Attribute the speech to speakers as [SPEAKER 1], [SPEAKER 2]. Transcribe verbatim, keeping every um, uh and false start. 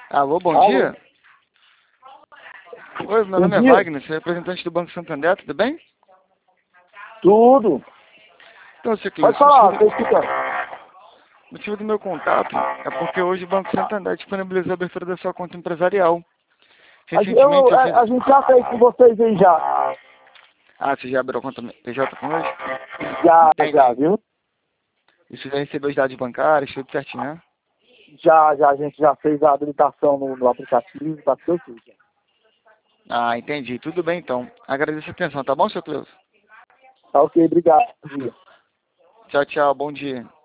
[SPEAKER 1] Alô, bom
[SPEAKER 2] Alô.
[SPEAKER 1] dia. Oi, meu
[SPEAKER 2] Bom
[SPEAKER 1] nome é
[SPEAKER 2] dia.
[SPEAKER 1] Wagner, sou representante do Banco Santander, tudo bem?
[SPEAKER 2] Tudo.
[SPEAKER 1] Então, seu Cleusa,
[SPEAKER 2] Pode falar,
[SPEAKER 1] o
[SPEAKER 2] estou
[SPEAKER 1] motivo,
[SPEAKER 2] escutando.
[SPEAKER 1] o motivo do meu contato é porque hoje o Banco Santander disponibilizou a abertura da sua conta empresarial.
[SPEAKER 2] A, gen- eu,
[SPEAKER 1] Recentemente, eu fiz...
[SPEAKER 2] a, a gente já fez com vocês aí já.
[SPEAKER 1] Ah, você já abriu a conta P J conosco?
[SPEAKER 2] Já, já,
[SPEAKER 1] Entendi.
[SPEAKER 2] viu?
[SPEAKER 1] E você já recebeu os dados bancários, tudo certinho, né?
[SPEAKER 2] Já, já, a gente já fez a habilitação no, no aplicativo, tá tudo tudo. já.
[SPEAKER 1] Ah, entendi. Tudo bem, então. Agradeço a atenção, tá bom, seu Cleusa?
[SPEAKER 2] Tá ok, obrigado. Bom dia.
[SPEAKER 1] Tchau, tchau. Bom dia.